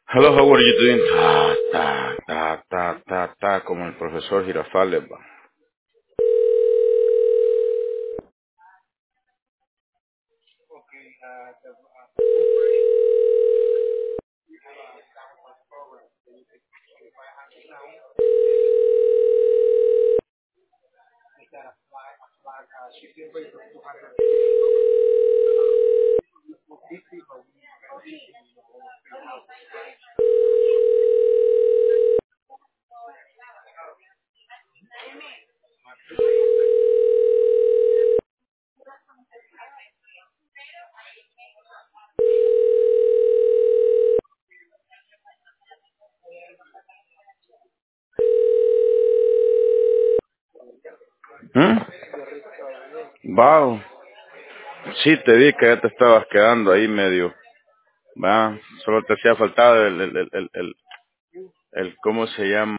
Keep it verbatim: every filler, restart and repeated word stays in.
Hello, how are you doing? Ta, ta, ta, ta, ta, ta, como el profesor Girafales, va. ¿Mm? Wow. Sí, te vi que ya te estabas quedando ahí medio, va. Solo te hacía faltar el, el, el, el, el, el- ¿cómo se llama?